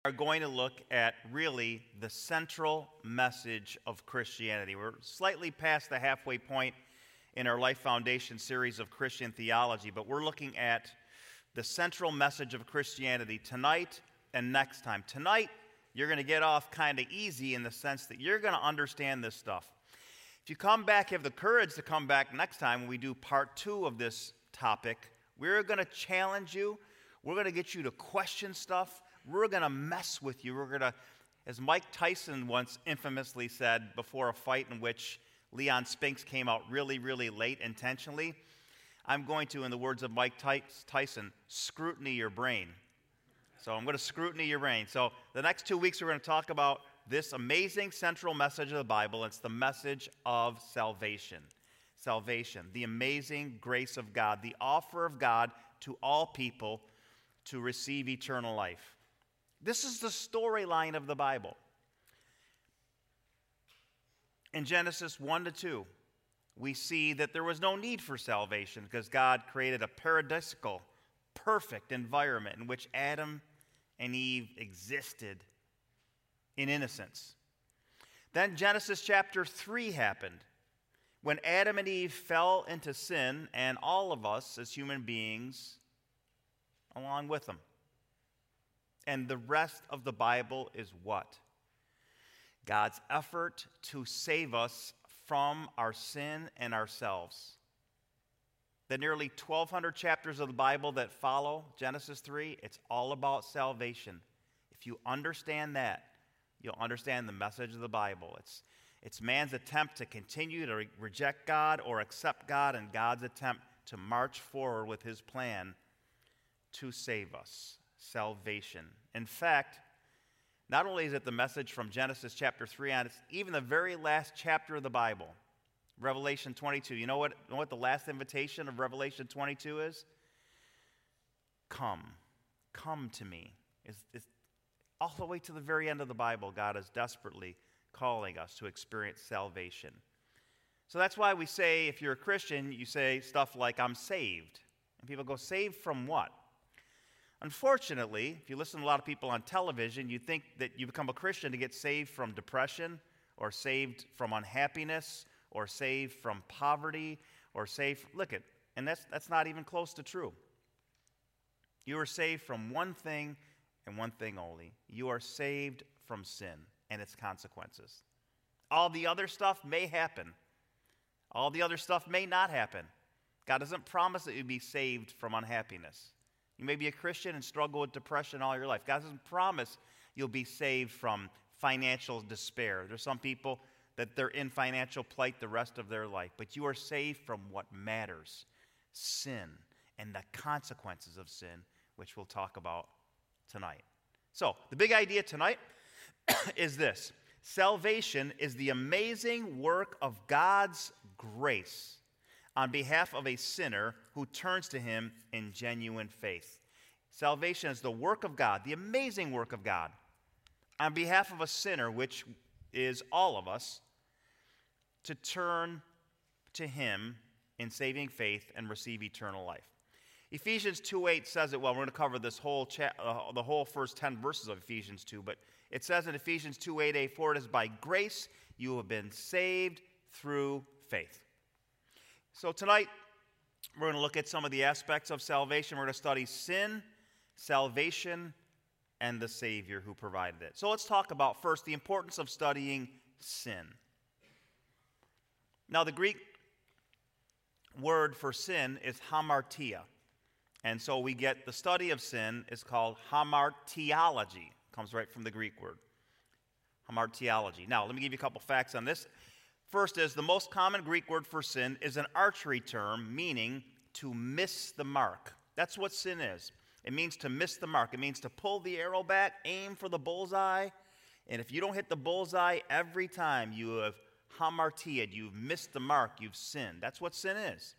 are going to look at really the central message of Christianity. We're slightly past the halfway point in our Life Foundation series of Christian theology, but we're looking at the central message of Christianity tonight and next time. Tonight, you're going to get off kind of easy in the sense that you're going to understand this stuff. If you come back, have the courage to come back next time when we do part 2 of this topic, we're going to challenge you. We're going to get you to question stuff. We're going to mess with you. We're going to, as Mike Tyson once infamously said before a fight in which Leon Spinks came out really, really late intentionally, I'm going to, in the words of Mike Tyson, scrutiny your brain. So I'm going to scrutiny your brain. So the next 2 weeks we're going to talk about this amazing central message of the Bible. It's the message of salvation. Salvation, the amazing grace of God, the offer of God to all people to receive eternal life. This is the storyline of the Bible. In Genesis 1-2, we see that there was no need for salvation because God created a paradisical, perfect environment in which Adam and Eve existed in innocence. Then Genesis chapter 3 happened when Adam and Eve fell into sin, and all of us as human beings along with them. And the rest of the Bible is what? God's effort to save us from our sin and ourselves. The nearly 1,200 chapters of the Bible that follow Genesis 3, it's all about salvation. If you understand that, you'll understand the message of the Bible. It's man's attempt to continue to reject God or accept God, and God's attempt to march forward with his plan to save us. Salvation. In fact, not only is it the message from Genesis chapter 3 on, it's even the very last chapter of the Bible, Revelation 22. You know what the last invitation of Revelation 22 is? Come to me. It's all the way to the very end of the Bible, God is desperately calling us to experience salvation. So that's why we say, if you're a Christian, you say stuff like, I'm saved. And people go, saved from what? Unfortunately, if you listen to a lot of people on television, you think that you become a Christian to get saved from depression, or saved from unhappiness, or saved from poverty, or saved, and that's not even close to true. You are saved from one thing and one thing only. You are saved from sin and its consequences. All the other stuff may happen. All the other stuff may not happen. God doesn't promise that you'll be saved from unhappiness. You may be a Christian and struggle with depression all your life. God doesn't promise you'll be saved from financial despair. There's some people that they're in financial plight the rest of their life. But you are saved from what matters, sin, and the consequences of sin, which we'll talk about tonight. So, the big idea tonight is this. Salvation is the amazing work of God's grace on behalf of a sinner who turns to him in genuine faith. Salvation is the work of God, the amazing work of God, on behalf of a sinner, which is all of us, to turn to him in saving faith and receive eternal life. Ephesians 2:8 says it well. We're going to cover this whole the whole first 10 verses of Ephesians 2, but it says in Ephesians 2:8, for it is by grace you have been saved through faith. So tonight, we're going to look at some of the aspects of salvation. We're going to study sin, salvation, and the Savior who provided it. So let's talk about first the importance of studying sin. Now, the Greek word for sin is hamartia. And so we get the study of sin is called hamartiology. It comes right from the Greek word, hamartiology. Now, let me give you a couple facts on this. First is the most common Greek word for sin is an archery term meaning to miss the mark. That's what sin is. It means to miss the mark. It means to pull the arrow back, aim for the bullseye, and if you don't hit the bullseye every time, you have hamartiaed, you've missed the mark, you've sinned. That's what sin is.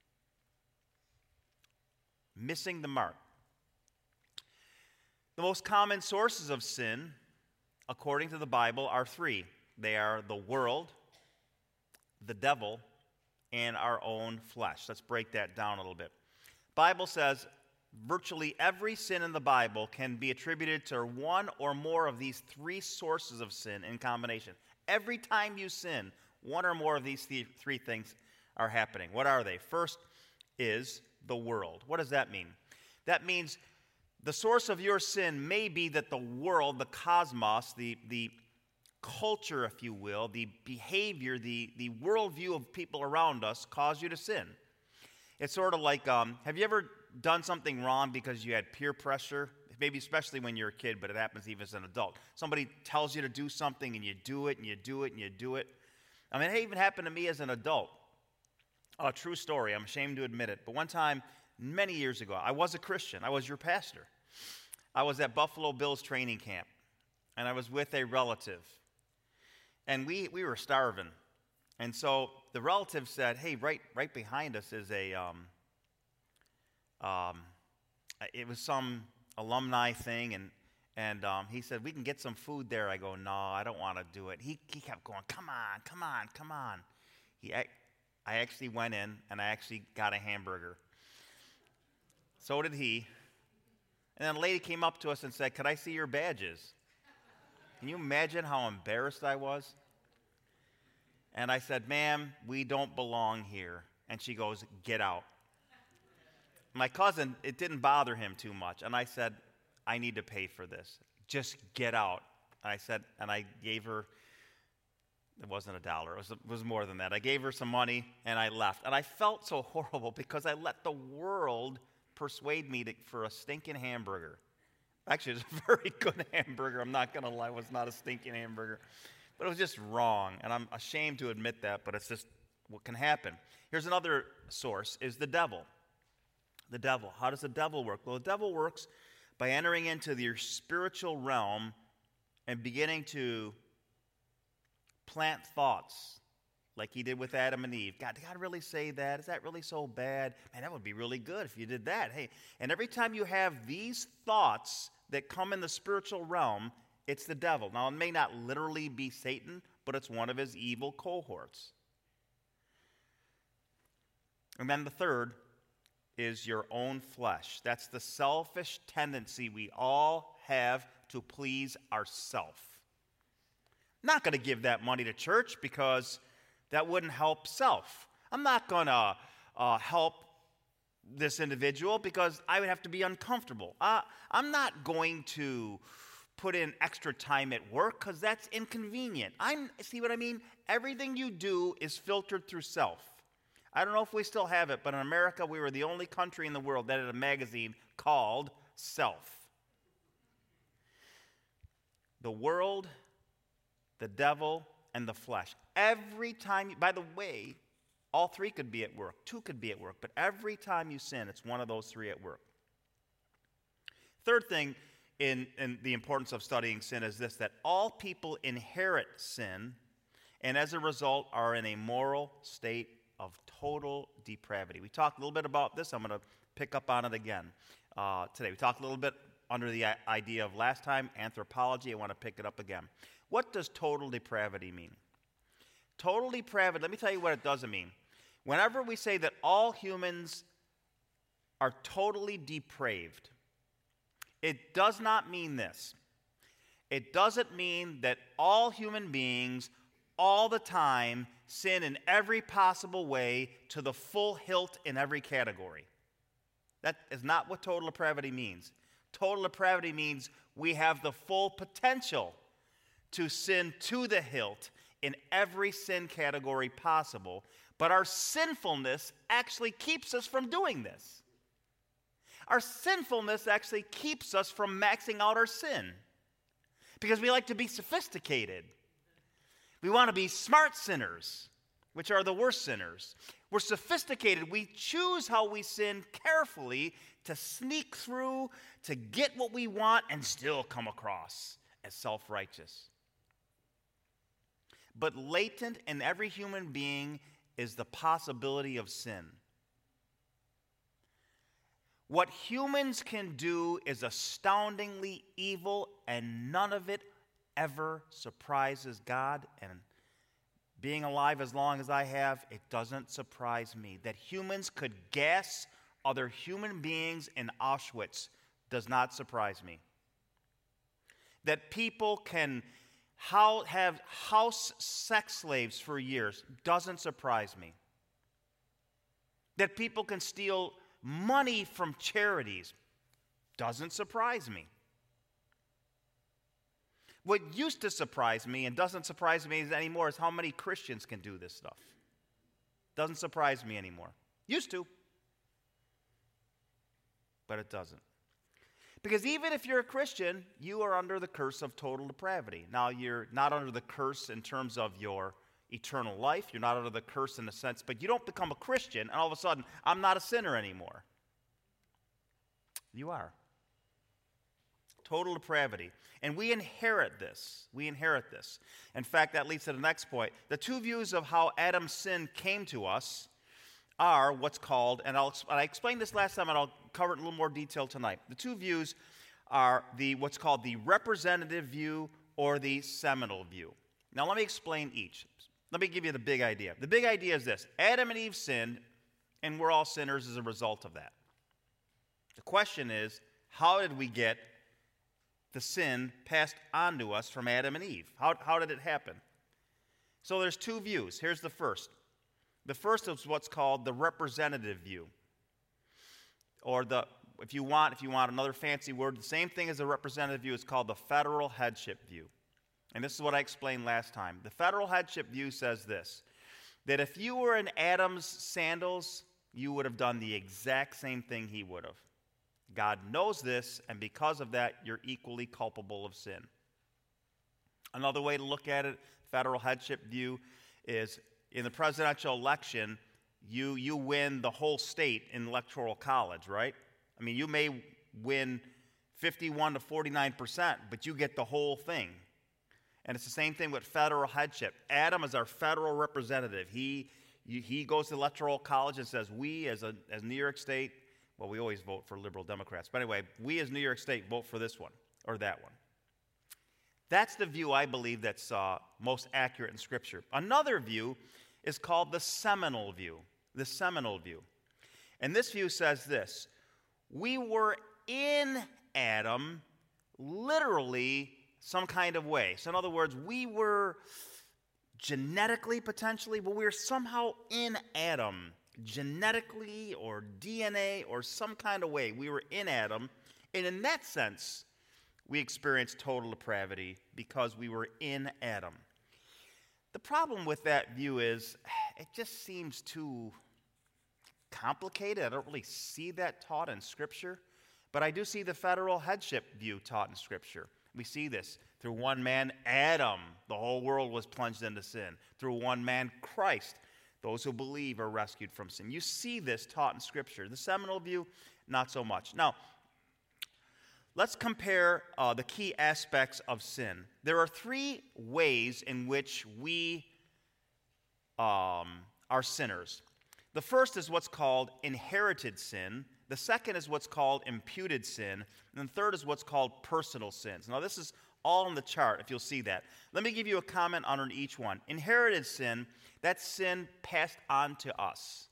Missing the mark. The most common sources of sin, according to the Bible, are 3. They are the world, the devil, and our own flesh. Let's break that down a little bit. Bible says virtually every sin in the Bible can be attributed to one or more of these three sources of sin in combination. Every time you sin, one or more of these three things are happening. What are they? First is the world. What does that mean? That means the source of your sin may be that the world, the cosmos, the culture, if you will, the behavior, the worldview of people around us cause you to sin. It's sort of like, have you ever done something wrong because you had peer pressure? Maybe especially when you're a kid, but it happens even as an adult. Somebody tells you to do something and you do it and you do it and you do it. I mean, it even happened to me as an adult. A true story. I'm ashamed to admit it. But one time, many years ago, I was a Christian. I was your pastor. I was at Buffalo Bills training camp, and I was with a relative. And we were starving. And so the relative said, hey, right behind us is it was some alumni thing, and he said, we can get some food there. I go, no, I don't want to do it. He kept going, come on. I actually went in, and I actually got a hamburger. So did he. And then a lady came up to us and said, could I see your badges? Can you imagine how embarrassed I was? And I said, ma'am, we don't belong here. And she goes, get out. My cousin, it didn't bother him too much. And I said, I need to pay for this. Just get out. And I said, and I gave her, it wasn't $1. It was more than that. I gave her some money, and I left. And I felt so horrible because I let the world persuade me for a stinking hamburger. Actually, it was a very good hamburger. I'm not going to lie. It was not a stinking hamburger. But it was just wrong, and I'm ashamed to admit that, but it's just what can happen. Here's another source, is the devil. The devil. How does the devil work? Well, the devil works by entering into your spiritual realm and beginning to plant thoughts like he did with Adam and Eve. God, did God really say that? Is that really so bad? Man, that would be really good if you did that. Hey, and every time you have these thoughts that come in the spiritual realm, it's the devil. Now, it may not literally be Satan, but it's one of his evil cohorts. And then the third is your own flesh. That's the selfish tendency we all have to please ourselves. I'm not going to give that money to church because that wouldn't help self. I'm not going to help this individual because I would have to be uncomfortable. I'm not going to put in extra time at work because that's inconvenient. See what I mean? Everything you do is filtered through self. I don't know if we still have it, but in America, we were the only country in the world that had a magazine called Self. The world, the devil, and the flesh. Every time, by the way, all three could be at work. Two could be at work. But every time you sin, it's one of those three at work. Third thing in the importance of studying sin is this, that all people inherit sin and as a result are in a moral state of total depravity. We talked a little bit about this. I'm going to pick up on it again today. We talked a little bit under the idea of last time, anthropology. I want to pick it up again. What does total depravity mean? Total depravity, let me tell you what it doesn't mean. Whenever we say that all humans are totally depraved, it does not mean this. It doesn't mean that all human beings all the time sin in every possible way to the full hilt in every category. That is not what total depravity means. Total depravity means we have the full potential to sin to the hilt in every sin category possible, but our sinfulness actually keeps us from doing this. Our sinfulness actually keeps us from maxing out our sin because we like to be sophisticated. We want to be smart sinners, which are the worst sinners. We're sophisticated. We choose how we sin carefully to sneak through, to get what we want, and still come across as self-righteous. But latent in every human being is the possibility of sin. What humans can do is astoundingly evil, and none of it ever surprises God. And being alive as long as I have, it doesn't surprise me that humans could gas other human beings in Auschwitz does not surprise me. That people can have house sex slaves for years doesn't surprise me. That people can steal money from charities doesn't surprise me. What used to surprise me and doesn't surprise me anymore is how many Christians can do this stuff. Doesn't surprise me anymore. Used to. But it doesn't. Because even if you're a Christian, you are under the curse of total depravity. Now, you're not under the curse in terms of your eternal life. You're not under the curse in a sense, but you don't become a Christian and all of a sudden, I'm not a sinner anymore. You are. Total depravity. And we inherit this. We inherit this. In fact, that leads to the next point. The two views of how Adam's sin came to us are what's called, and I explained this last time, and I'll cover it in a little more detail tonight. The two views are what's called the representative view or the seminal view. Now, let me explain each. Let me give you the big idea. The big idea is this. Adam and Eve sinned, and we're all sinners as a result of that. The question is, how did we get the sin passed on to us from Adam and Eve? How did it happen? So there's two views. Here's the first. The first is what's called the representative view. Or if you want another fancy word, the same thing as the representative view is called the federal headship view. And this is what I explained last time. The federal headship view says this, that if you were in Adam's sandals, you would have done the exact same thing he would have. God knows this, and because of that, you're equally culpable of sin. Another way to look at it, federal headship view, is in the presidential election, you win the whole state in electoral college, right? I mean, you may win 51 to 49%, but you get the whole thing. And it's the same thing with federal headship. Adam is our federal representative. He goes to electoral college and says, we as New York State, well, we always vote for liberal Democrats. But anyway, we as New York State vote for this one or that one. That's the view I believe that's most accurate in Scripture. Another view is called the seminal view. The seminal view. And this view says this. We were in Adam literally some kind of way. So in other words, we were genetically potentially, but we were somehow in Adam. Genetically or DNA or some kind of way. We were in Adam. And in that sense, we experienced total depravity because we were in Adam. The problem with that view is it just seems too complicated. I don't really see that taught in Scripture. But I do see the federal headship view taught in Scripture. We see this. Through one man, Adam, the whole world was plunged into sin. Through one man, Christ, those who believe are rescued from sin. You see this taught in Scripture. The seminal view, not so much. Now, let's compare the key aspects of sin. There are three ways in which we are sinners. The first is what's called inherited sin. The second is what's called imputed sin. And the third is what's called personal sins. Now, this is all on the chart, if you'll see that. Let me give you a comment on each one. Inherited sin, that's sin passed on to us.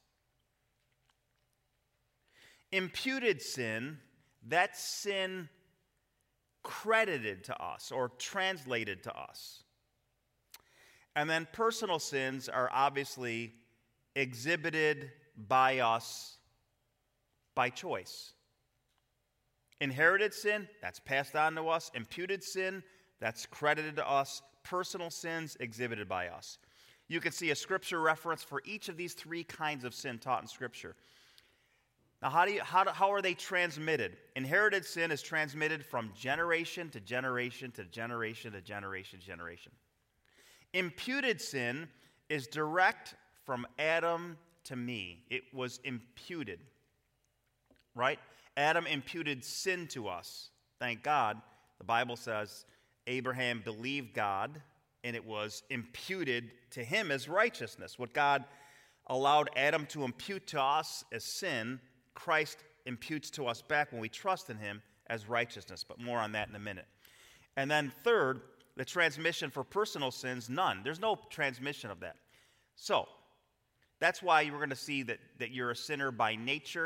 Imputed sin, that's sin credited to us or translated to us. And then personal sins are obviously exhibited by us by choice. Inherited sin, that's passed on to us. Imputed sin, that's credited to us. Personal sins exhibited by us. You can see a Scripture reference for each of these three kinds of sin taught in Scripture. Now, how are they transmitted? Inherited sin is transmitted from generation to generation to generation to generation to generation. Imputed sin is direct from Adam to me. It was imputed, right? Adam imputed sin to us. Thank God. The Bible says Abraham believed God, and it was imputed to him as righteousness. What God allowed Adam to impute to us as sin, Christ imputes to us back when we trust in him as righteousness. But more on that in a minute. And then third, the transmission for personal sins, none. There's no transmission of that. So, that's why you're going to see that you're a sinner by nature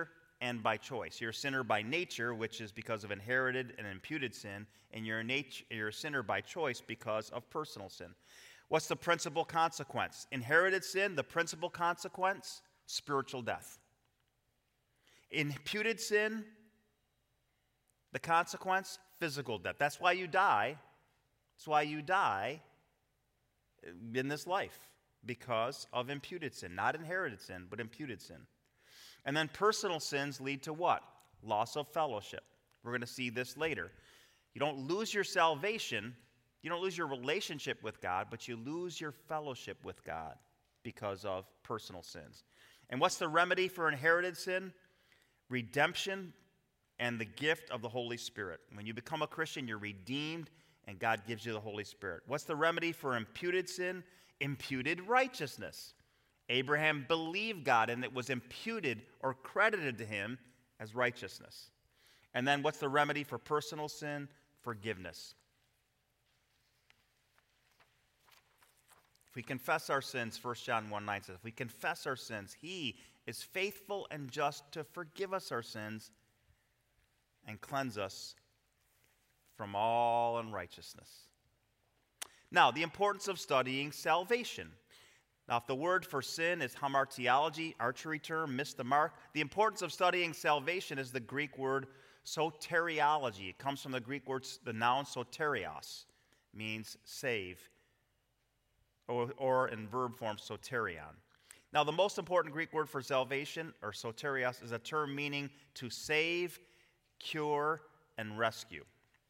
and by choice. You're a sinner by nature, which is because of inherited and imputed sin, and you're a sinner by choice because of personal sin. What's the principal consequence? Inherited sin, the principal consequence, spiritual death. Imputed sin, the consequence, physical death. That's why you die. That's why you die in this life, because of imputed sin. Not inherited sin, but imputed sin. And then personal sins lead to what? Loss of fellowship. We're going to see this later. You don't lose your salvation, you don't lose your relationship with God, but you lose your fellowship with God because of personal sins. And what's the remedy for inherited sin? Redemption and the gift of the Holy Spirit. When you become a Christian, you're redeemed, and God gives you the Holy Spirit. What's the remedy for imputed sin? Imputed righteousness. Abraham believed God, and it was imputed or credited to him as righteousness. And then what's the remedy for personal sin? Forgiveness. If we confess our sins, 1 John 1:9 says, if we confess our sins, he is faithful and just to forgive us our sins and cleanse us from all unrighteousness. Now, the importance of studying salvation. Now, if the word for sin is hamartiology, archery term, miss the mark, the importance of studying salvation is the Greek word soteriology. It comes from the Greek word, the noun soterios, means save, or in verb form, soterion. Now, the most important Greek word for salvation, or soterios, is a term meaning to save, cure, and rescue.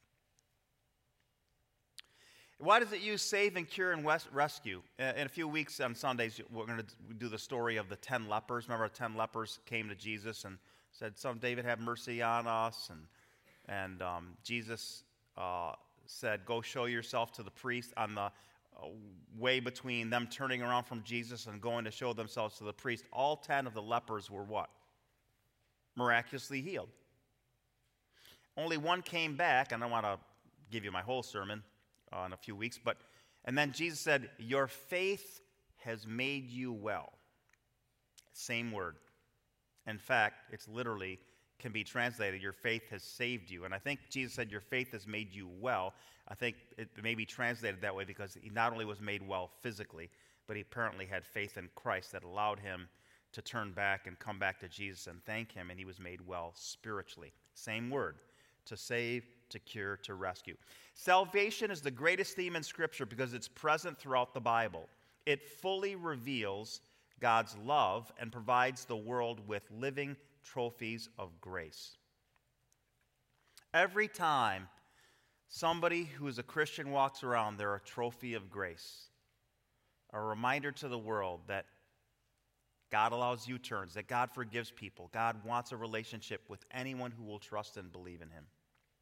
Why does it use save and cure and rescue? In a few weeks on Sundays, we're going to do the story of the 10 lepers. Remember, 10 lepers came to Jesus and said, "Son of David, have mercy on us." And Jesus said, "Go show yourself to the priest." On the way between them turning around from Jesus and going to show themselves to the priest, all 10 of the lepers were what? Miraculously healed. Only one came back, and I want to give you my whole sermon in a few weeks, and then Jesus said, "Your faith has made you well." Same word. In fact, it's literally can be translated, "Your faith has saved you." And I think Jesus said, "Your faith has made you well." I think it may be translated that way because he not only was made well physically, but he apparently had faith in Christ that allowed him to turn back and come back to Jesus and thank him, and he was made well spiritually. Same word. To save, to cure, to rescue. Salvation is the greatest theme in Scripture because it's present throughout the Bible. It fully reveals God's love and provides the world with living trophies of grace. Every time somebody who is a Christian walks around, they're a trophy of grace. A reminder to the world that God allows U-turns, that God forgives people. God wants a relationship with anyone who will trust and believe in him.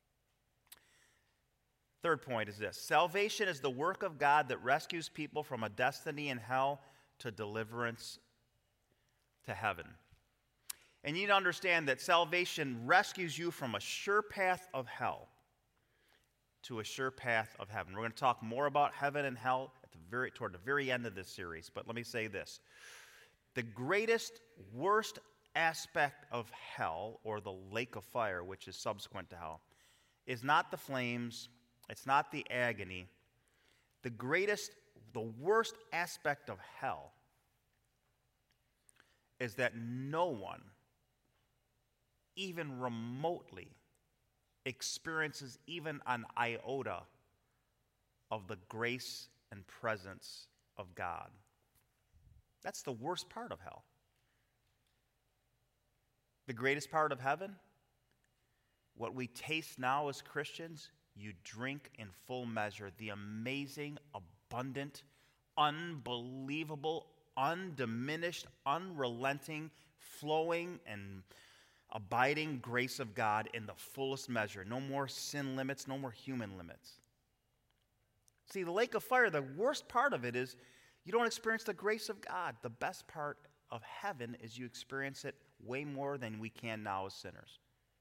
Third point is this. Salvation is the work of God that rescues people from a destiny in hell to deliverance to heaven. And you need to understand that salvation rescues you from a sure path of hell to a sure path of heaven. We're going to talk more about heaven and hell toward the very end of this series, but let me say this. The greatest, worst aspect of hell, or the lake of fire, which is subsequent to hell, is not the flames, it's not the agony. The worst aspect of hell is that no one, even remotely, experiences even an iota of the grace and presence of God. That's the worst part of hell. The greatest part of heaven, what we taste now as Christians, you drink in full measure the amazing, abundant, unbelievable, undiminished, unrelenting, flowing, and abiding grace of God in the fullest measure. No more sin limits, no more human limits. See, the lake of fire, the worst part of it is you don't experience the grace of God. The best part of heaven is you experience it way more than we can now as sinners.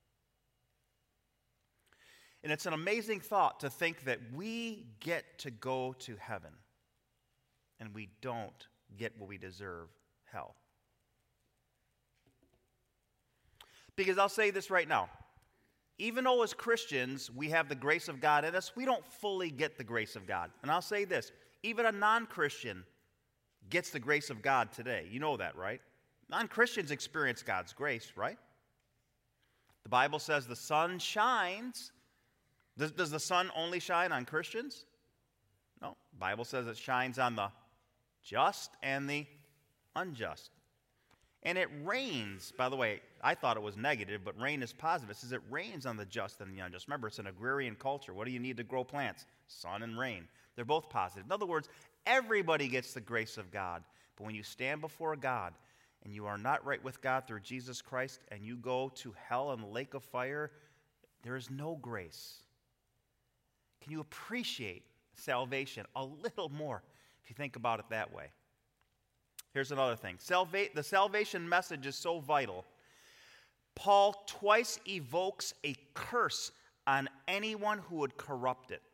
And it's an amazing thought to think that we get to go to heaven and we don't get what we deserve, hell. Because I'll say this right now. Even though as Christians we have the grace of God in us, we don't fully get the grace of God. And I'll say this, even a non-Christian gets the grace of God today. You know that, right? Non-Christians experience God's grace, right? The Bible says the sun shines. Does the sun only shine on Christians? No. The Bible says it shines on the just and the unjust. And it rains. By the way, I thought it was negative, but rain is positive. It says it rains on the just and the unjust. Remember, it's an agrarian culture. What do you need to grow plants? Sun and rain. They're both positive. In other words, everybody gets the grace of God. But when you stand before God and you are not right with God through Jesus Christ and you go to hell and the lake of fire, there is no grace. Can you appreciate salvation a little more if you think about it that way? Here's another thing. The salvation message is so vital. Paul twice evokes a curse on anyone who would corrupt it.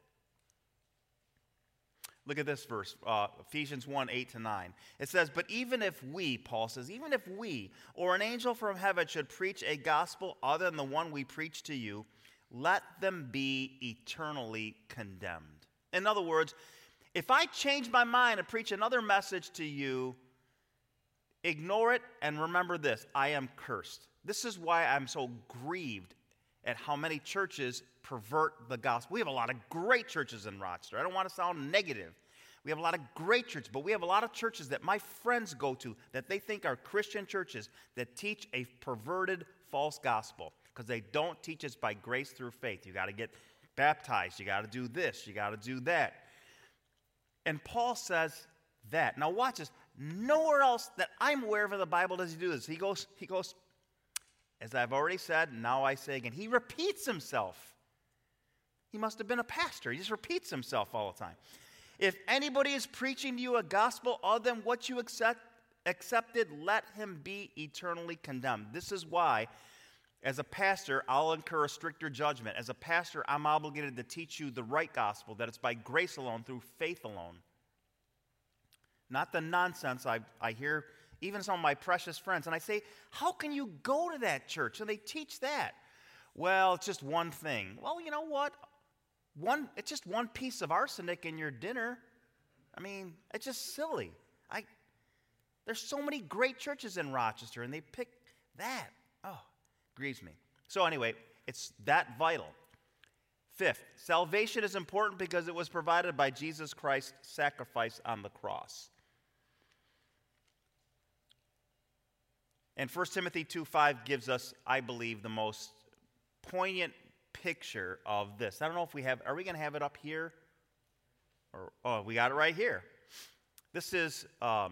Look at this verse, Ephesians 1, 8-9. It says, but even if we, Paul says, even if we or an angel from heaven should preach a gospel other than the one we preach to you, let them be eternally condemned. In other words, if I change my mind and preach another message to you, ignore it and remember this, I am cursed. This is why I'm so grieved at how many churches pervert the gospel. We have a lot of great churches in Rochester. I don't want to sound negative. We have a lot of great churches, but we have a lot of churches that my friends go to that they think are Christian churches that teach a perverted false gospel because they don't teach us by grace through faith. You got to get baptized. You got to do this. You got to do that. And Paul says that. Now watch this. Nowhere else that I'm aware of in the Bible does he do this. He goes, as I've already said, now I say again. He repeats himself. He must have been a pastor. He just repeats himself all the time. If anybody is preaching to you a gospel other than what you accepted, let him be eternally condemned. This is why, as a pastor, I'll incur a stricter judgment. As a pastor, I'm obligated to teach you the right gospel, that it's by grace alone, through faith alone. Not the nonsense I hear even some of my precious friends. And I say, how can you go to that church? And they teach that. Well, it's just one thing. Well, you know what? It's just one piece of arsenic in your dinner. I mean, it's just silly. There's so many great churches in Rochester, and they pick that. Oh, grieves me. So anyway, it's that vital. Fifth, salvation is important because it was provided by Jesus Christ's sacrifice on the cross. And 1 Timothy 2:5 gives us, I believe, the most poignant picture of this. I don't know if are we going to have it up here? We got it right here. This is a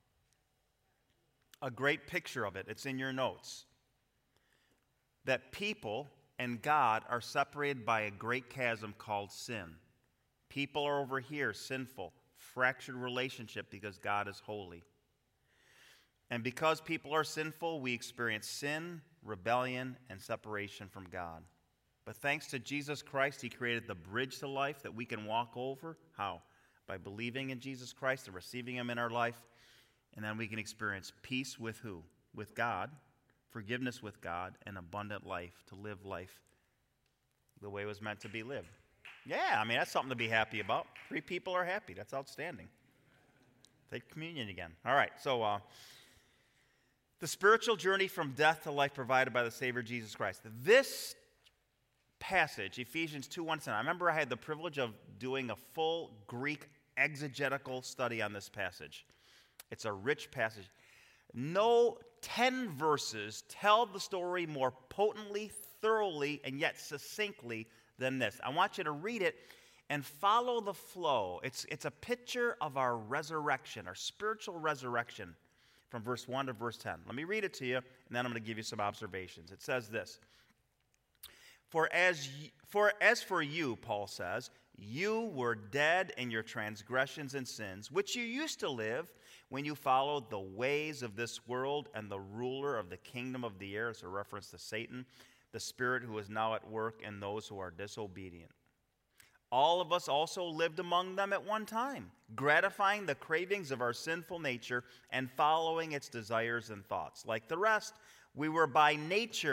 great picture of it. It's in your notes. That people and God are separated by a great chasm called sin. People are over here, sinful, fractured relationship because God is holy. And because people are sinful, we experience sin, rebellion, and separation from God. But thanks to Jesus Christ, he created the bridge to life that we can walk over. How? By believing in Jesus Christ and receiving him in our life. And then we can experience peace with who? With God, forgiveness with God, and abundant life, to live life the way it was meant to be lived. Yeah, I mean, that's something to be happy about. 3 people are happy. That's outstanding. Take communion again. All right, so the spiritual journey from death to life provided by the Savior Jesus Christ. This passage, Ephesians 2:1-10, I remember I had the privilege of doing a full Greek exegetical study on this passage. It's a rich passage. No 10 verses tell the story more potently, thoroughly, and yet succinctly than this. I want you to read it and follow the flow. It's a picture of our resurrection, our spiritual resurrection, from verse 1 to verse 10. Let me read it to you, and then I'm going to give you some observations. It says this. For as for you, Paul says, you were dead in your transgressions and sins, which you used to live when you followed the ways of this world and the ruler of the kingdom of the air. It's a reference to Satan, the spirit who is now at work in those who are disobedient. All of us also lived among them at one time, gratifying the cravings of our sinful nature and following its desires and thoughts. Like the rest, we were by nature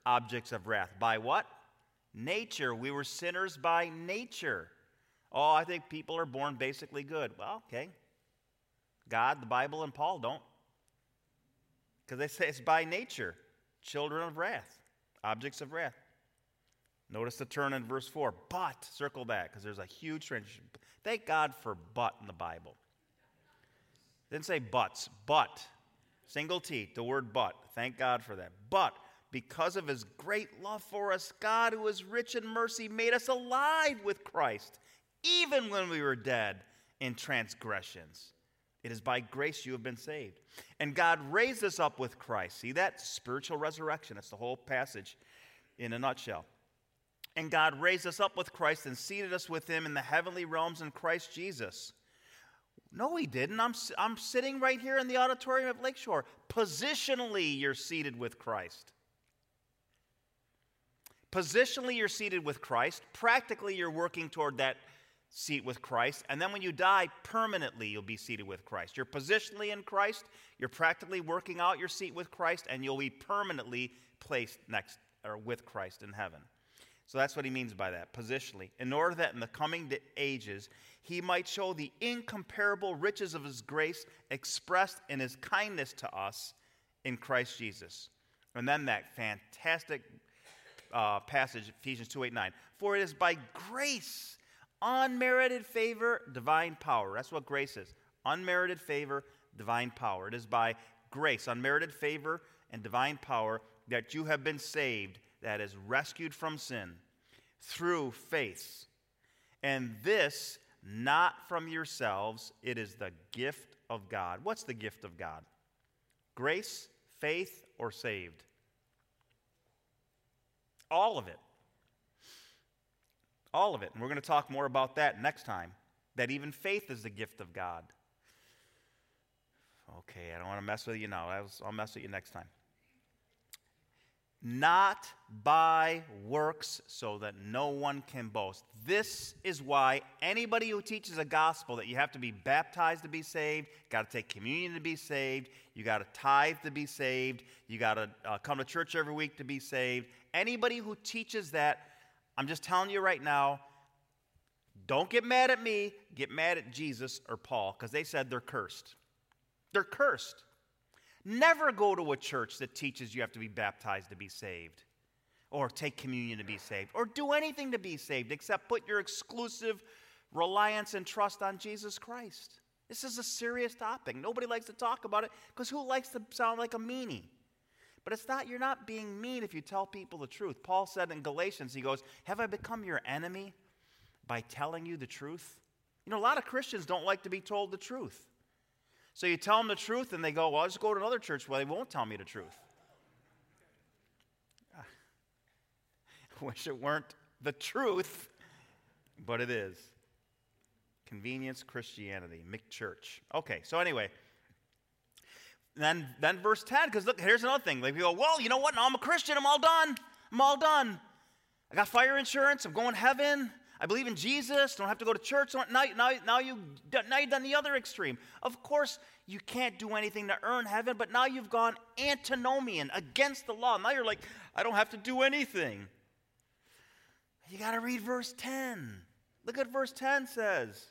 objects of wrath. By what? Nature. We were sinners by nature. Oh, I think people are born basically good. Well, okay. God, the Bible, and Paul don't. Because they say it's by nature. Children of wrath. Objects of wrath. Notice the turn in verse 4. But, circle that, because there's a huge transition. Thank God for but in the Bible. It didn't say buts. But. Single T, the word but. Thank God for that. But, because of his great love for us, God, who is rich in mercy, made us alive with Christ, even when we were dead in transgressions. It is by grace you have been saved. And God raised us up with Christ. See that? Spiritual resurrection. That's the whole passage in a nutshell. And God raised us up with Christ and seated us with him in the heavenly realms in Christ Jesus. No, he didn't. I'm sitting right here in the auditorium of Lakeshore. Positionally, you're seated with Christ. Positionally, you're seated with Christ. Practically, you're working toward that seat with Christ. And then when you die, permanently, you'll be seated with Christ. You're positionally in Christ. You're practically working out your seat with Christ, and you'll be permanently placed next or with Christ in heaven. So that's what he means by that, positionally. In order that in the coming ages, he might show the incomparable riches of his grace expressed in his kindness to us in Christ Jesus. And then that fantastic passage, Ephesians 2:8-9. For it is by grace, unmerited favor, divine power. That's what grace is. Unmerited favor, divine power. It is by grace, unmerited favor, and divine power that you have been saved, that is rescued from sin, through faith. And this, not from yourselves, it is the gift of God. What's the gift of God? Grace, faith, or saved? All of it. All of it. And we're going to talk more about that next time. That even faith is the gift of God. Okay, I don't want to mess with you now. I'll mess with you next time. Not by works, so that no one can boast. This is why anybody who teaches a gospel that you have to be baptized to be saved, got to take communion to be saved, you got to tithe to be saved, you got to come to church every week to be saved. Anybody who teaches that, I'm just telling you right now, don't get mad at me, get mad at Jesus or Paul, because they said they're cursed. They're cursed. Never go to a church that teaches you have to be baptized to be saved, or take communion to be saved, or do anything to be saved except put your exclusive reliance and trust on Jesus Christ. This is a serious topic. Nobody likes to talk about it because who likes to sound like a meanie? But it's not, you're not being mean if you tell people the truth. Paul said in Galatians, he goes, have I become your enemy by telling you the truth? You know, a lot of Christians don't like to be told the truth. So you tell them the truth, and they go, well, I'll just go to another church where they won't tell me the truth. I wish it weren't the truth, but it is. Convenience Christianity, McChurch. Okay, so anyway, then verse 10, because look, here's another thing. Like, you go, well, you know what? Now I'm a Christian. I'm all done. I got fire insurance. I'm going to heaven. I believe in Jesus. Don't have to go to church. Now you've done the other extreme. Of course, you can't do anything to earn heaven, but now you've gone antinomian, against the law. Now you're like, I don't have to do anything. You got to read verse 10. Look at verse 10 says.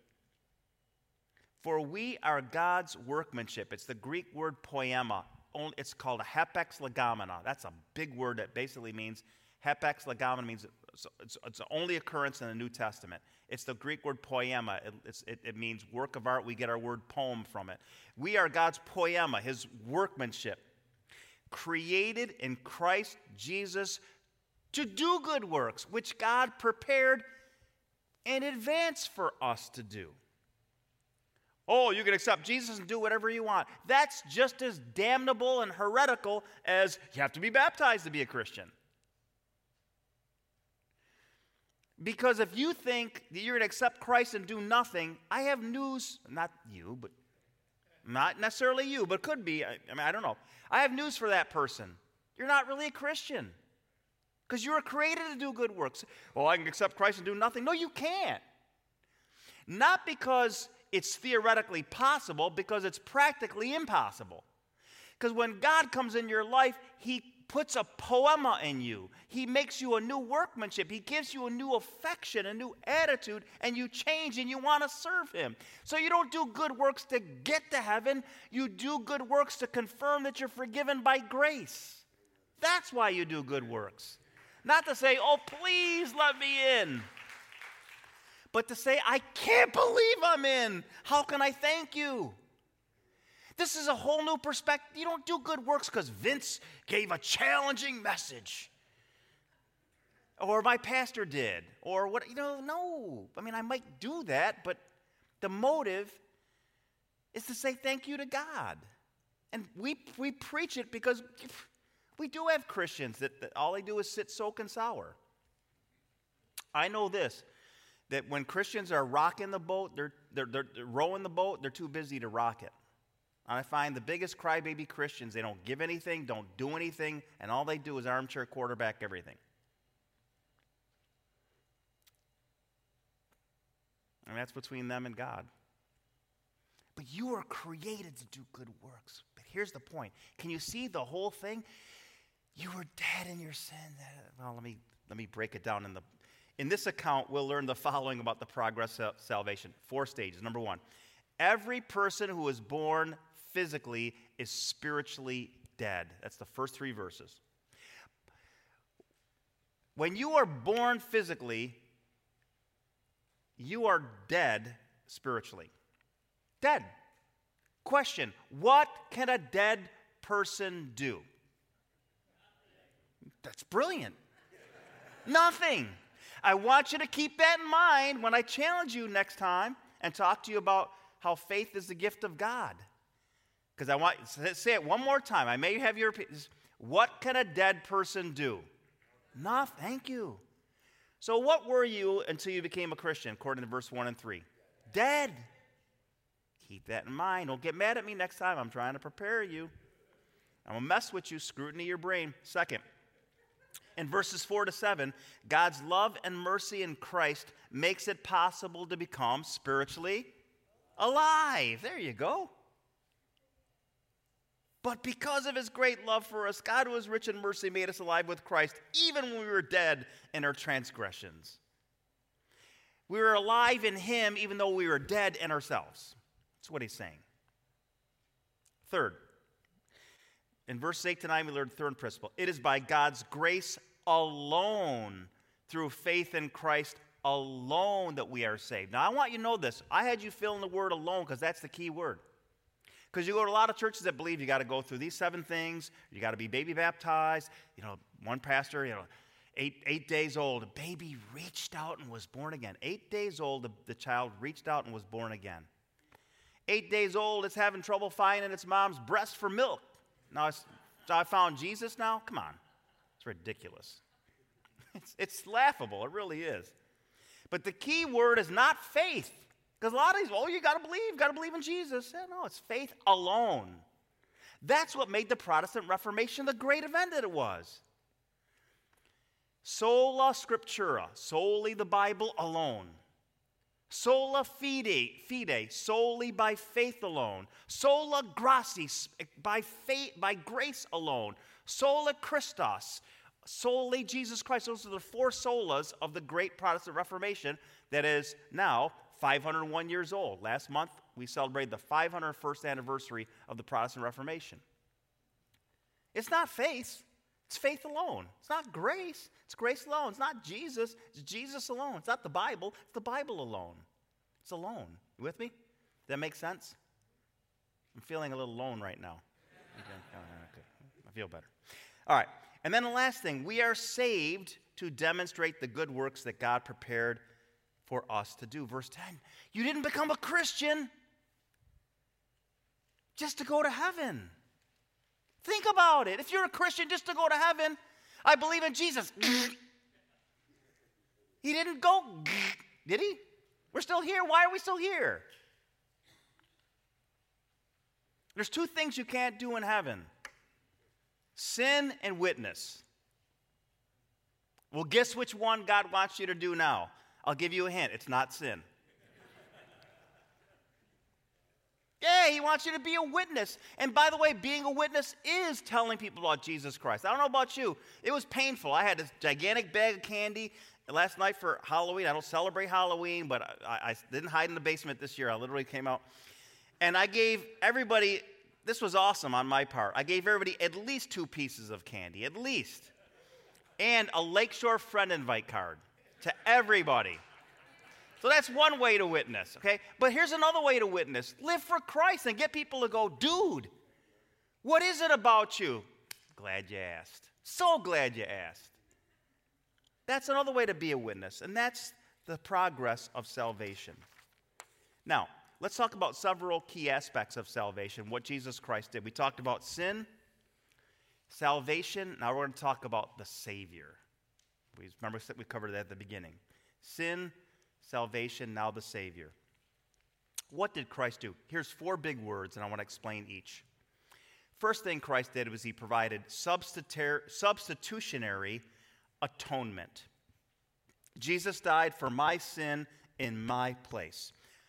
For we are God's workmanship. It's the Greek word poema. It's called a hapax legomena. That's a big word that basically means, hapax legomena means it's the only occurrence in the New Testament. It's the Greek word poema. It means work of art. We get our word poem from it. We are God's poema, his workmanship, created in Christ Jesus to do good works, which God prepared in advance for us to do. Oh, you can accept Jesus and do whatever you want. That's just as damnable and heretical as you have to be baptized to be a Christian. Because if you think that you're going to accept Christ and do nothing, I have news, not you, but not necessarily you, but could be. I don't know. I have news for that person. You're not really a Christian because you were created to do good works. Well, I can accept Christ and do nothing. No, you can't. Not because it's theoretically possible, because it's practically impossible. Because when God comes in your life, he puts a poema in you. He makes you a new workmanship. He gives you a new affection, a new attitude, and you change and you want to serve him. So you don't do good works to get to heaven. You do good works to confirm that you're forgiven by grace. That's why you do good works. Not to say, oh, please let me in. But to say, I can't believe I'm in. How can I thank you? This is a whole new perspective. You don't do good works because Vince gave a challenging message. Or my pastor did. Or what, no. I mean, I might do that, but the motive is to say thank you to God. And we preach it because we do have Christians that all they do is sit, soak, and sour. I know this, that when Christians are rocking the boat, they're rowing the boat, they're too busy to rock it. And I find the biggest crybaby Christians, they don't give anything, don't do anything, and all they do is armchair quarterback everything. And that's between them and God. But you are created to do good works. But here's the point. Can you see the whole thing? You were dead in your sin. Well, let me break it down. In this account, we'll learn the following about the progress of salvation. 4 stages. Number 1, every person who is born physically is spiritually dead. That's the first 3 verses. When you are born physically, you are dead spiritually. Dead. Question, what can a dead person do? That's brilliant. Nothing. I want you to keep that in mind when I challenge you next time and talk to you about how faith is the gift of God. Because I want to say it one more time. I may have your opinion. What can a dead person do? Nothing. Thank you. So what were you until you became a Christian, according to verse 1 and 3? Dead. Keep that in mind. Don't get mad at me next time. I'm trying to prepare you. I'm going to mess with you, scrutiny your brain. Second, in verses 4 to 7, God's love and mercy in Christ makes it possible to become spiritually alive. There you go. But because of his great love for us, God, who is rich in mercy, made us alive with Christ, even when we were dead in our transgressions. We were alive in him, even though we were dead in ourselves. That's what he's saying. Third, in verses 8 to 9, we learned the third principle. It is by God's grace alone, through faith in Christ alone, that we are saved. Now, I want you to know this. I had you fill in the word alone because that's the key word. Because you go to a lot of churches that believe you got to go through these 7 things. You got to be baby baptized. One pastor, 8 days old, a baby reached out and was born again. 8 days old, the child reached out and was born again. 8 days old, it's having trouble finding its mom's breast for milk. Now, I found Jesus now? Come on. It's ridiculous. It's laughable. It really is. But the key word is not faith. Because a lot of these, you got to believe in Jesus. No, it's faith alone. That's what made the Protestant Reformation the great event that it was. Sola Scriptura, solely the Bible alone. Sola fide, solely by faith alone. Sola gratis, by faith, by grace alone. Sola Christos, solely Jesus Christ. Those are the 4 solas of the great Protestant Reformation that is now 501 years old. Last month, we celebrated the 501st anniversary of the Protestant Reformation. It's not faith. It's faith alone. It's not grace. It's grace alone. It's not Jesus. It's Jesus alone. It's not the Bible. It's the Bible alone. It's alone. You with me? Does that make sense? I'm feeling a little alone right now. I feel better. All right. And then the last thing, we are saved to demonstrate the good works that God prepared for us to do. Verse 10, you didn't become a Christian just to go to heaven. Think about it. If you're a Christian just to go to heaven, I believe in Jesus. He didn't go, did he? We're still here. Why are we still here? There's 2 things you can't do in heaven. Sin and witness. Well, guess which one God wants you to do now? I'll give you a hint. It's not sin. Yeah, he wants you to be a witness. And by the way, being a witness is telling people about Jesus Christ. I don't know about you. It was painful. I had this gigantic bag of candy last night for Halloween. I don't celebrate Halloween, but I didn't hide in the basement this year. I literally came out. And I gave everybody, this was awesome on my part, I gave everybody at least 2 pieces of candy, at least. And a Lakeshore friend invite card to everybody. So that's one way to witness, okay? But here's another way to witness. Live for Christ and get people to go, dude, what is it about you? Glad you asked. So glad you asked. That's another way to be a witness, and that's the progress of salvation. Now, let's talk about several key aspects of salvation, what Jesus Christ did. We talked about sin, salvation. Now we're going to talk about the Savior. Remember we covered that at the beginning. Sin, salvation, now the Savior. What did Christ do? Here's 4 big words, and I want to explain each. First thing Christ did was he provided substitutionary atonement. Jesus died for my sin in my place.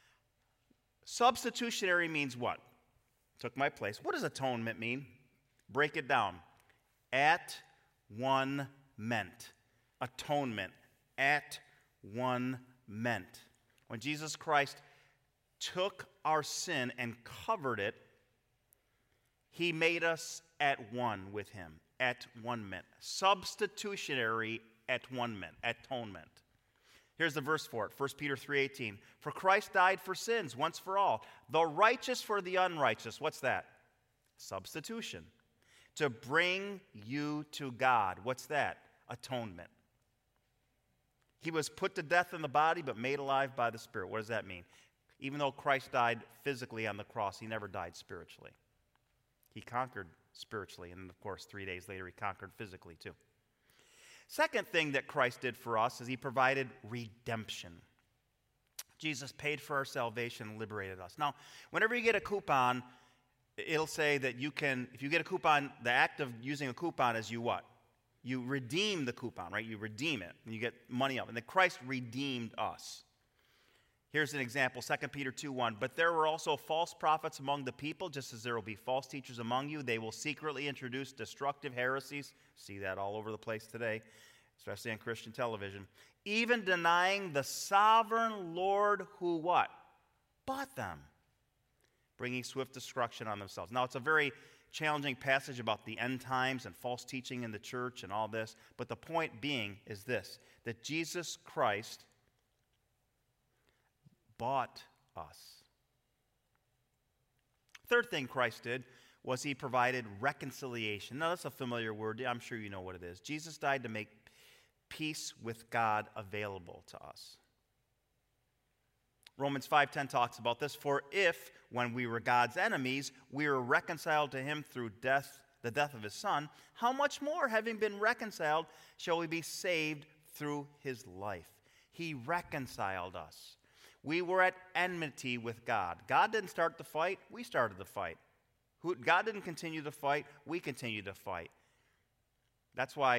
Substitutionary means what? Took my place. What does atonement mean? Break it down. At one meant. Atonement. At one meant. When Jesus Christ took our sin and covered it, he made us at one with him. At one meant. Substitutionary at one meant. Atonement. Here's the verse for it, 1 Peter 3:18. For Christ died for sins once for all, the righteous for the unrighteous. What's that? Substitution. To bring you to God. What's that? Atonement. He was put to death in the body, but made alive by the Spirit. What does that mean? Even though Christ died physically on the cross, he never died spiritually. He conquered spiritually, and of course, 3 days later, he conquered physically too. Second thing that Christ did for us is he provided redemption. Jesus paid for our salvation and liberated us. Now, whenever you get a coupon, it'll say that you can, if you get a coupon, the act of using a coupon is you what? You redeem the coupon, right? You redeem it, and you get money up. And then Christ redeemed us. Here's an example, 2 Peter 2:1. But there were also false prophets among the people, just as there will be false teachers among you. They will secretly introduce destructive heresies. See that all over the place today, especially on Christian television. Even denying the sovereign Lord who what? Bought them. Bringing swift destruction on themselves. Now, it's a very challenging passage about the end times and false teaching in the church and all this. But the point being is this, that Jesus Christ bought us. Third thing Christ did was he provided reconciliation. Now, that's a familiar word. I'm sure you know what it is. Jesus died to make peace with God available to us. Romans 5:10 talks about this. For if, when we were God's enemies, we were reconciled to him through death, the death of his Son, how much more, having been reconciled, shall we be saved through his life? He reconciled us. We were at enmity with God. God didn't start the fight. We started the fight. God didn't continue the fight. We continued to fight. That's why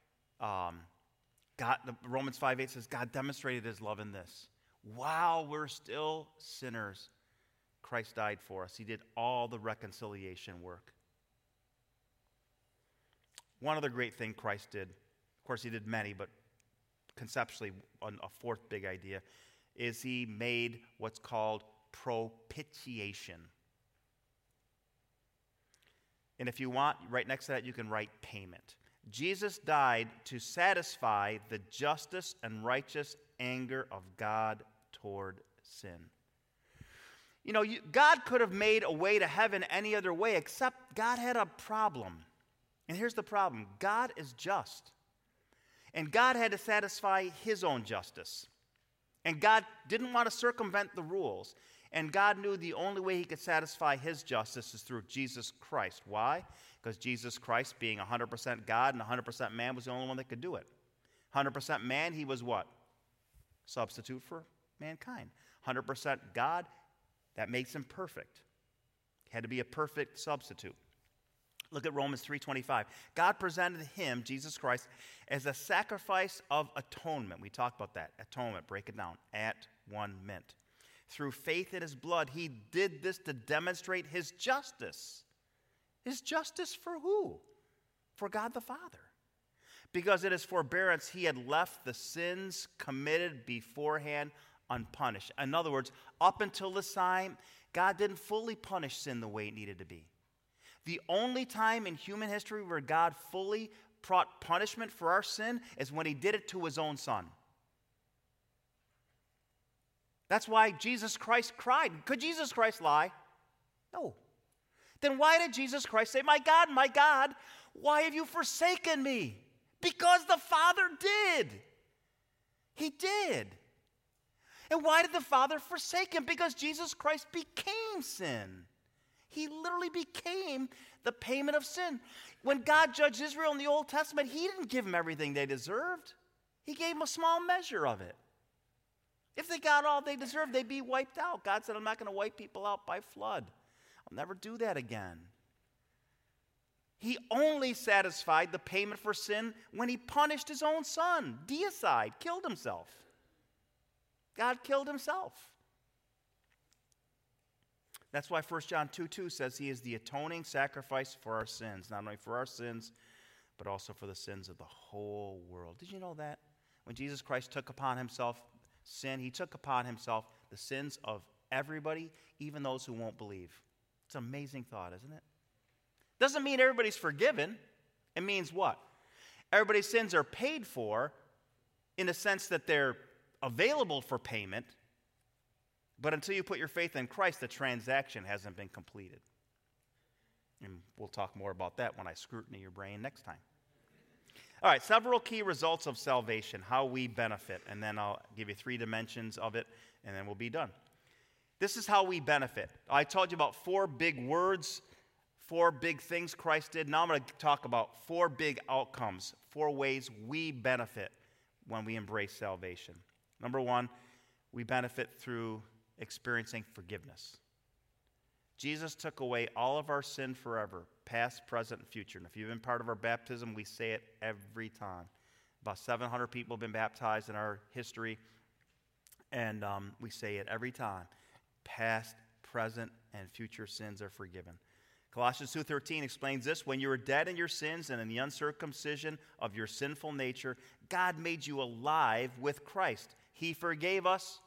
Romans 5:8 says, God demonstrated his love in this. While we're still sinners, Christ died for us. He did all the reconciliation work. One other great thing Christ did, of course he did many, but conceptually a fourth big idea, is he made what's called propitiation. And if you want, right next to that, you can write payment. Jesus died to satisfy the justice and righteous anger of God toward sin. You know, God could have made a way to heaven any other way, except God had a problem. And here's the problem. God is just. And God had to satisfy his own justice. And God didn't want to circumvent the rules. And God knew the only way he could satisfy his justice is through Jesus Christ. Why? Because Jesus Christ, being 100% God and 100% man, was the only one that could do it. 100% man, he was what? Substitute for mankind. 100% God, that makes him perfect. He had to be a perfect substitute. Look at Romans 3:25. God presented him, Jesus Christ, as a sacrifice of atonement. We talked about that. Atonement, break it down. At one meant. through faith in his blood. He did this to demonstrate his justice. His justice for who? For God the Father. Because in his forbearance, he had left the sins committed beforehand unpunished. In other words, up until this time, God didn't fully punish sin the way it needed to be. The only time in human history where God fully brought punishment for our sin is when he did it to his own son. That's why Jesus Christ cried. Could Jesus Christ lie? No. Then why did Jesus Christ say, my God, why have you forsaken me? Because the Father did. He did. And why did the Father forsake him? Because Jesus Christ became sin. He literally became the payment of sin. When God judged Israel in the Old Testament, he didn't give them everything they deserved. He gave them a small measure of it. If they got all they deserved, they'd be wiped out. God said, I'm not going to wipe people out by flood. I'll never do that again. He only satisfied the payment for sin when he punished his own son, deicide, killed himself. God killed himself. That's why 1 John 2:2 says he is the atoning sacrifice for our sins, not only for our sins, but also for the sins of the whole world. Did you know that? When Jesus Christ took upon himself sin, he took upon himself the sins of everybody, even those who won't believe. It's an amazing thought, isn't it? Doesn't mean everybody's forgiven. It means what? Everybody's sins are paid for in the sense that they're available for payment, but until you put your faith in Christ, the transaction hasn't been completed. And we'll talk more about that when I scrutiny your brain next time. All right, several key results of salvation, how we benefit, and then I'll give you 3 dimensions of it, and then we'll be done. This is how we benefit. I told you about 4 big words, 4 big things Christ did. Now I'm going to talk about 4 big outcomes, 4 ways we benefit when we embrace salvation. Number 1, we benefit through experiencing forgiveness. Jesus took away all of our sin forever, past, present, and future. And if you've been part of our baptism, we say it every time. About 700 people have been baptized in our history, and we say it every time. Past, present, and future sins are forgiven. Colossians 2:13 explains this. When you were dead in your sins and in the uncircumcision of your sinful nature, God made you alive with Christ. He forgave us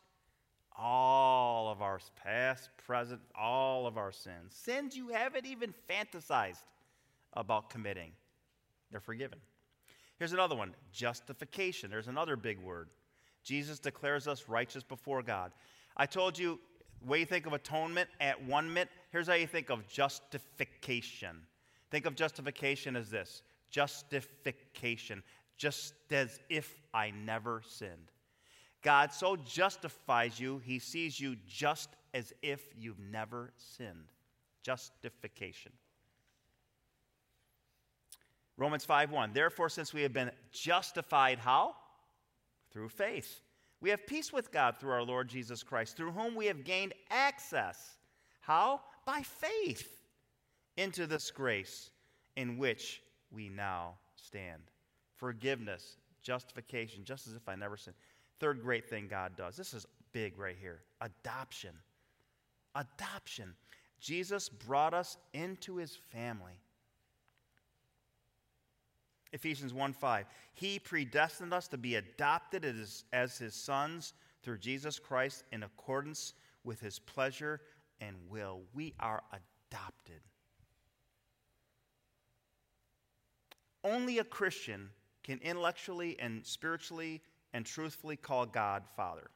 all of our past, present, all of our sins. Sins you haven't even fantasized about committing. They're forgiven. Here's another one, justification. There's another big word. Jesus declares us righteous before God. I told you, the way you think of atonement, at-one-ment, here's how you think of justification. Think of justification as this, justification, just as if I never sinned. God so justifies you, he sees you just as if you've never sinned. Justification. Romans 5:1. Therefore, since we have been justified, how? Through faith. We have peace with God through our Lord Jesus Christ, through whom we have gained access. How? By faith into this grace in which we now stand. Forgiveness, justification, just as if I never sinned. Third great thing God does. This is big right here. Adoption. Adoption. Jesus brought us into his family. Ephesians 1:5. He predestined us to be adopted as his sons through Jesus Christ in accordance with his pleasure and will. We are adopted. Only a Christian can intellectually and spiritually and truthfully call God Father.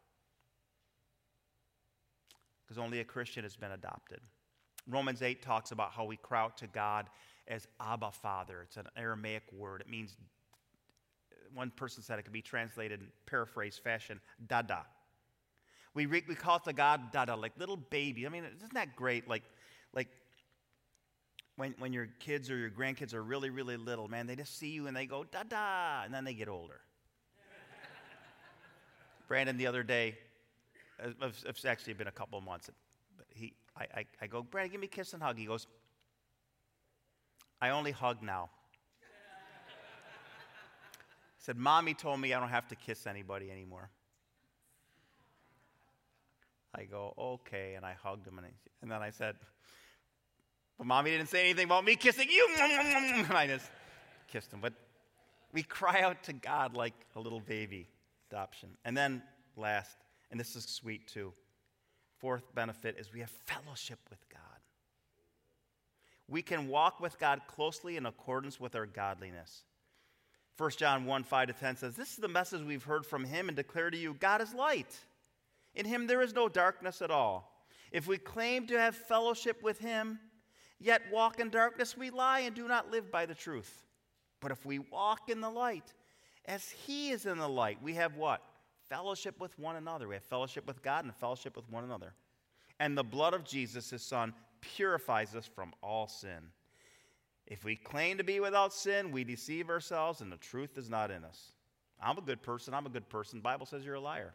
Because only a Christian has been adopted. Romans 8 talks about how we cry out to God as Abba Father. It's an Aramaic word. It means, one person said it could be translated in paraphrase fashion, Dada. We call it to God Dada, like little baby. I mean, isn't that great? Like when your kids or your grandkids are really, really little, man, they just see you and they go, Dada, and then they get older. Brandon the other day, it's actually been a couple of months, but I go, Brandon, give me a kiss and hug. He goes, I only hug now. He said, Mommy told me I don't have to kiss anybody anymore. I go, okay, and I hugged him, and then I said, but Mommy didn't say anything about me kissing you, and I just kissed him. But we cry out to God like a little baby. Adoption. And then last, and this is sweet too, fourth benefit is we have fellowship with God. We can walk with God closely in accordance with our godliness. 1 John 1, 5-10 says, this is the message we've heard from him and declare to you, God is light. In him there is no darkness at all. If we claim to have fellowship with him, yet walk in darkness, we lie and do not live by the truth. But if we walk in the light, as he is in the light, we have what? Fellowship with one another. We have fellowship with God and fellowship with one another. And the blood of Jesus, his son, purifies us from all sin. If we claim to be without sin, we deceive ourselves and the truth is not in us. I'm a good person. The Bible says you're a liar.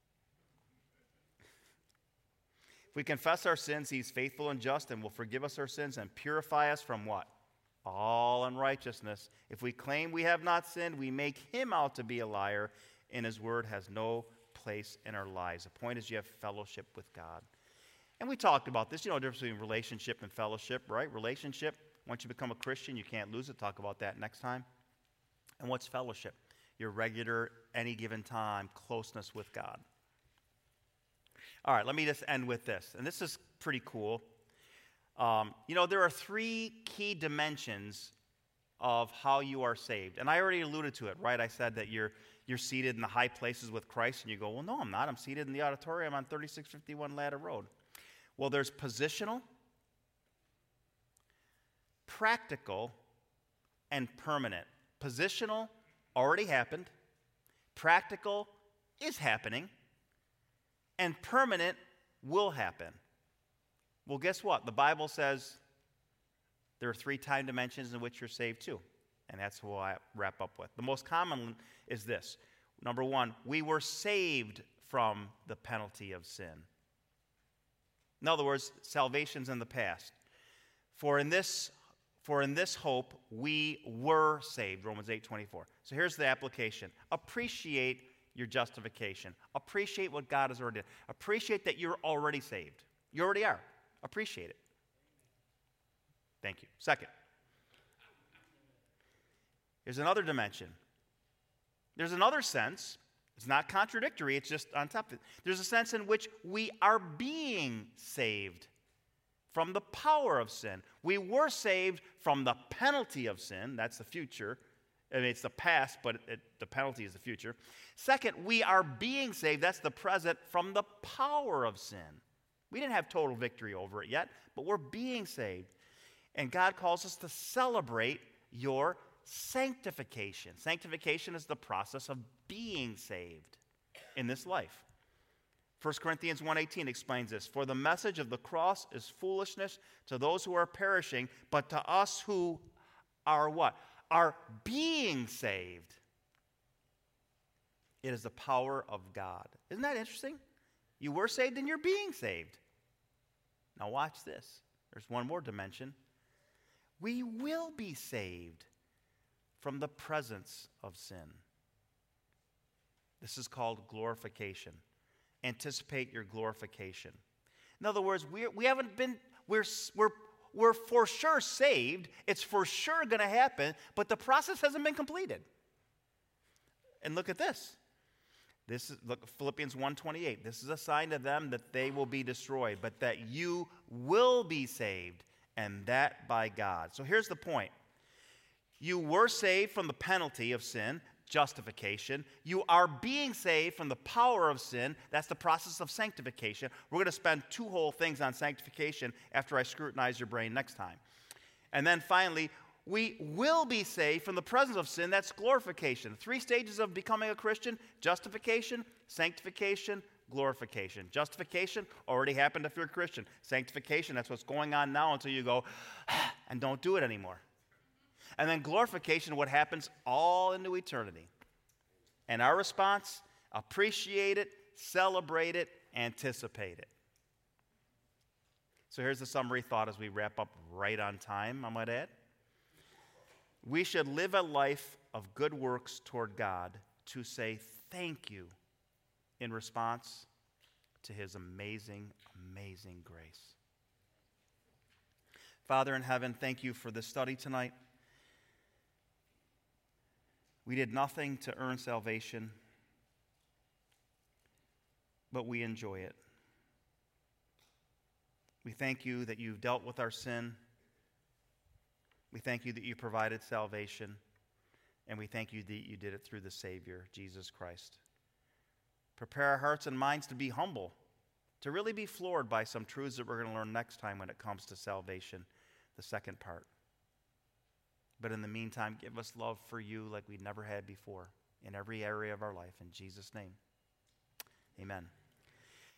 If we confess our sins, he's faithful and just and will forgive us our sins and purify us from what? All unrighteousness. If we claim we have not sinned, we make him out to be a liar, and his word has no place in our lives. The point is you have fellowship with God. And we talked about this, the difference between relationship and fellowship, right? Relationship, once you become a Christian, you can't lose it. Talk about that next time. And what's fellowship? Your regular, any given time, closeness with God. All right, let me just end with this. And this is pretty cool. There are three key dimensions of how you are saved. And I already alluded to it, right? I said that you're seated in the high places with Christ, and you go, well, no, I'm not. I'm seated in the auditorium on 3651 Ladder Road. Well, there's positional, practical, and permanent. Positional already happened. Practical is happening. And permanent will happen. Well, guess what? The Bible says there are three time dimensions in which you're saved too. And that's what I wrap up with. The most common is this. Number one, we were saved from the penalty of sin. In other words, salvation's in the past. For in this hope we were saved, Romans 8:24. So here's the application. Appreciate your justification. Appreciate what God has already done. Appreciate that you're already saved. You already are. Appreciate it. Thank you. Second, here's another dimension. There's another sense. It's not contradictory. It's just on top of it. There's a sense in which we are being saved from the power of sin. We were saved from the penalty of sin. That's the future. I mean, it's the past, but the penalty is the future. Second, we are being saved. That's the present from the power of sin. We didn't have total victory over it yet, but we're being saved. And God calls us to celebrate your sanctification. Sanctification is the process of being saved in this life. 1 Corinthians 1:18 explains this. For the message of the cross is foolishness to those who are perishing, but to us who are what? Are being saved. It is the power of God. Isn't that interesting? You were saved and you're being saved. Now watch this. There's one more dimension. We will be saved from the presence of sin. This is called glorification. Anticipate your glorification. In other words, we haven't been, we're for sure saved. It's for sure going to happen, but the process hasn't been completed. And look at this. Look, Philippians 1:28. This is a sign to them that they will be destroyed, but that you will be saved, and that by God. So here's the point. You were saved from the penalty of sin, justification. You are being saved from the power of sin. That's the process of sanctification. We're going to spend 2 whole things on sanctification after I scrutinize your brain next time. And then finally, we will be saved from the presence of sin. That's glorification. 3 stages of becoming a Christian: justification, sanctification, glorification. Justification already happened if you're a Christian. Sanctification, that's what's going on now until you go and don't do it anymore. And then glorification, what happens all into eternity. And our response, appreciate it, celebrate it, anticipate it. So here's the summary thought as we wrap up right on time, I might add. We should live a life of good works toward God to say thank you in response to his amazing, amazing grace. Father in heaven, thank you for this study tonight. We did nothing to earn salvation, but we enjoy it. We thank you that you've dealt with our sin. We thank you that you provided salvation. And we thank you that you did it through the Savior, Jesus Christ. Prepare our hearts and minds to be humble, to really be floored by some truths that we're going to learn next time when it comes to salvation, the second part. But in the meantime, give us love for you like we never had before in every area of our life. In Jesus' name, amen.